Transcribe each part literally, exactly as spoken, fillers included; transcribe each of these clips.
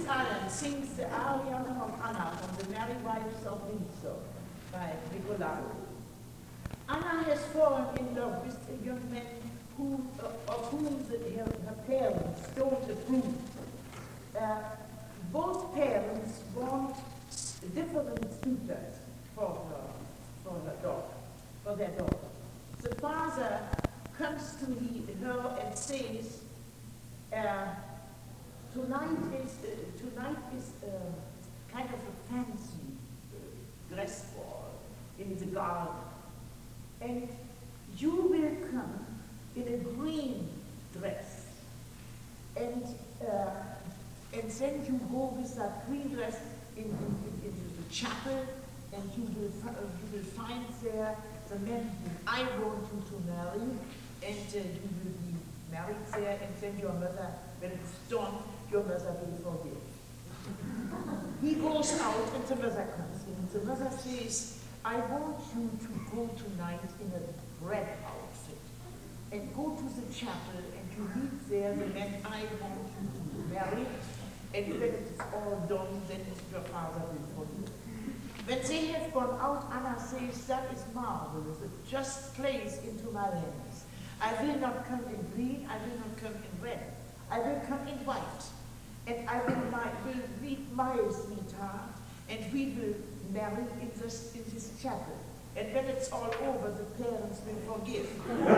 Allen sings the aria from Anna from The Merry Wives of Windsor by Nicolao. Anna has fallen in love with a young man who, uh, of whom the, her, her parents don't approve. Uh, both parents want different tutors for her, for her daughter, for their daughter. The father comes to he, her and says, uh, tonight is uh, tonight is uh, kind of a fancy uh, dress ball in the garden, and you will come in a green dress, and uh, and then you go with that green dress in, in, in, into the chapel, and you will uh, you will find there the man whom I want you to marry, and uh, you will be married there, and then your mother, when it's done, your mother will forgive. He goes out, and the mother comes in. The mother says, I want you to go tonight in a red outfit, and go to the chapel, and you meet there the man I want you to marry, and when it's all done, then your father will forgive. When they have gone out, Anna says, that is marvelous. It just plays into my hands. I will not come in green, I will not come in red. I will come in white. And I will, my, will meet my sweetheart, and we will marry in this, in this chapel. And when it's all over, the parents will forgive. And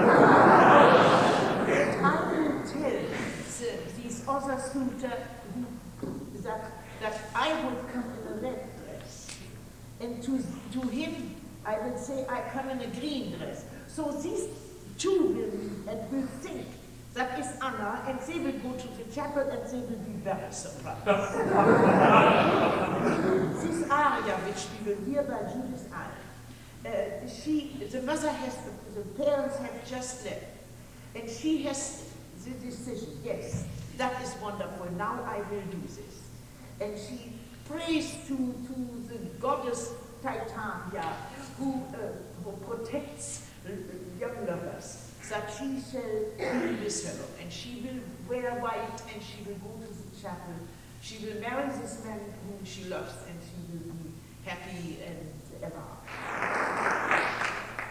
I will tell the, these other suitors that, that I would come in a red dress. And to, to him, I will say, I come in a green dress. So these two will, and will think that is Anna, and they will go to the chapel, and they will be very surprised. This aria, which we will hear by Judith Allen, uh, she, the mother has, the, the parents have just left, and she has the decision, yes, that is wonderful, now I will do this. And she prays to, to the goddess Titania, who, uh, who protects uh, young lovers, that she shall be with her, and she will wear white, and she will go to the chapel. She will marry this man whom she loves, and she will be happy and ever after.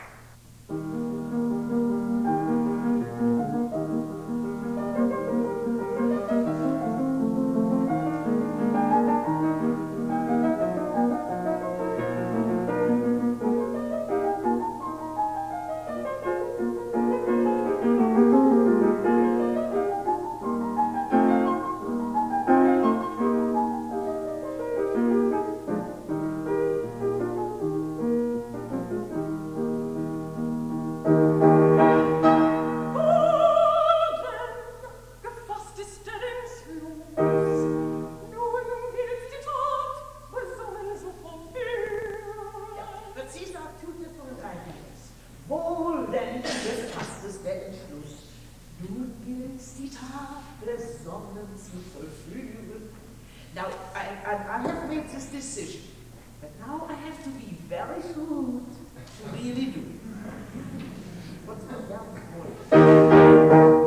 Now, I, I, I have made this decision, but now I have to be very shrewd to really do it. What's the young boy?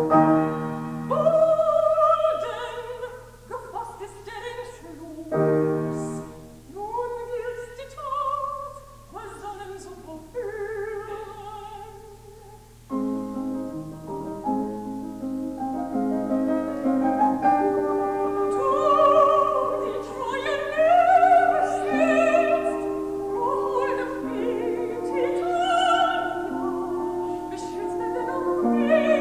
Thank you.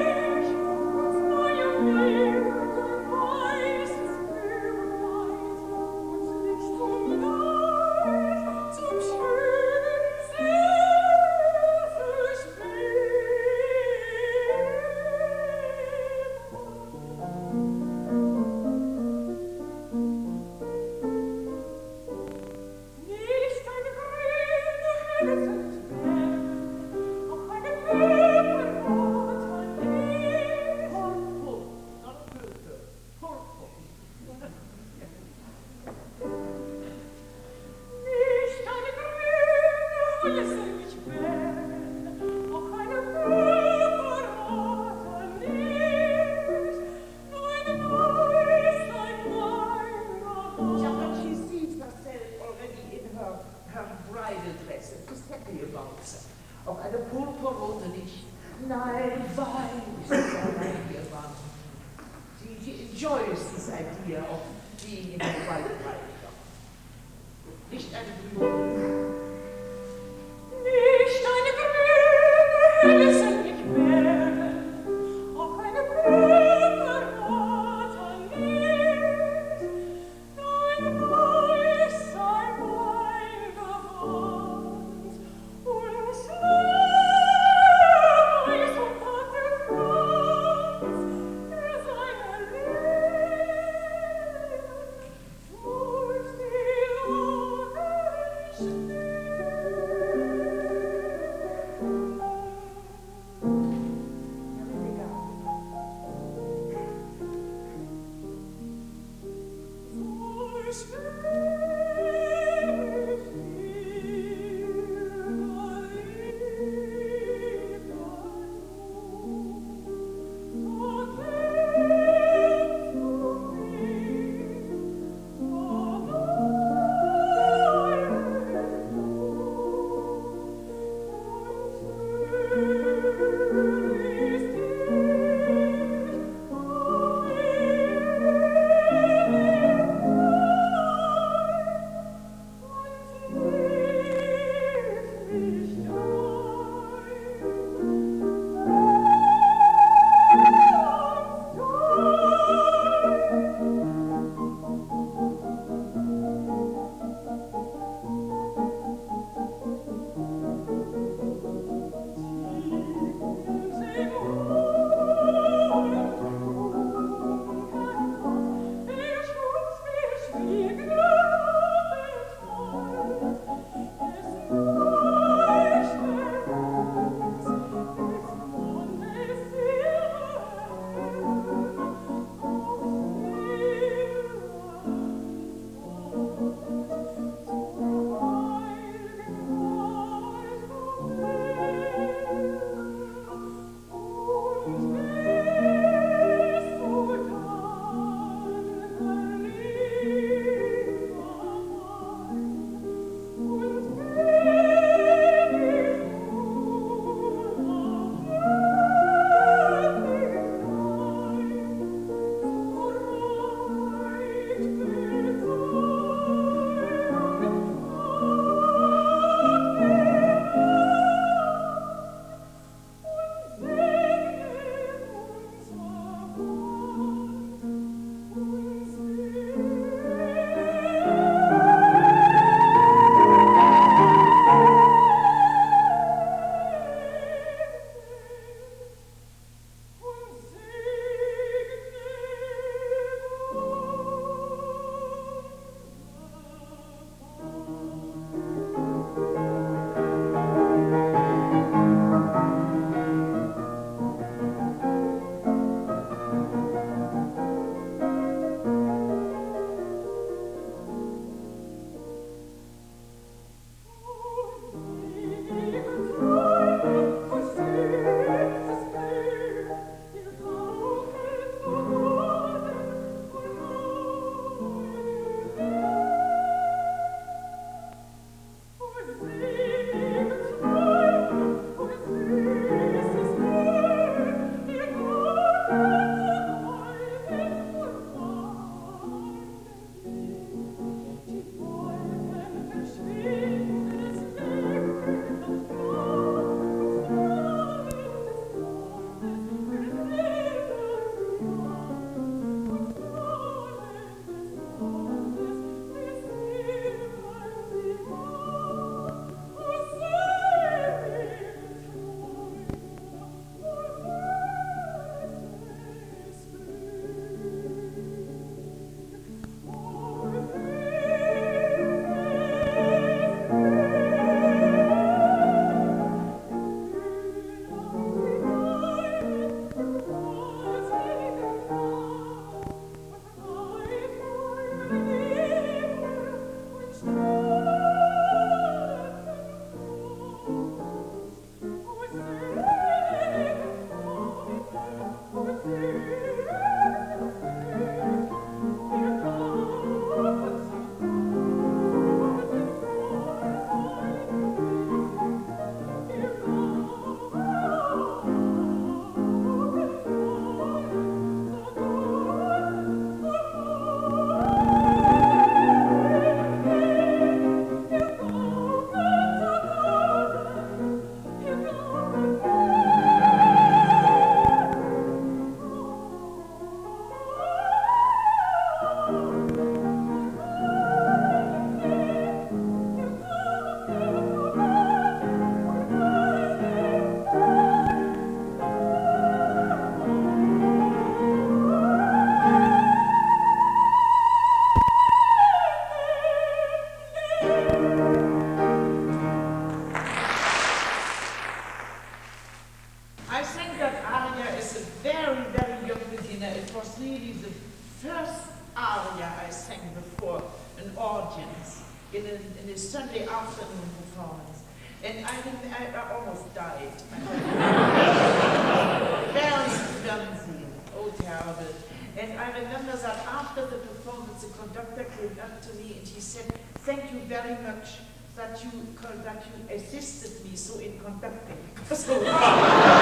idea of being in the right life. Nicht eine Grüne. Nicht eine Grüne, es sind nicht mehr, auch eine Blume rot nicht, dein Weiß sei mein Gewand, und Weiß und Kranz, er sei erlebt, durch die Ohren sang before an audience in a, in a Sunday afternoon performance. And I, think I, I almost died. Very clumsy. Oh, terrible. And I remember that after the performance, the conductor came up to me and he said, "Thank you very much that you, that you assisted me so in conducting." So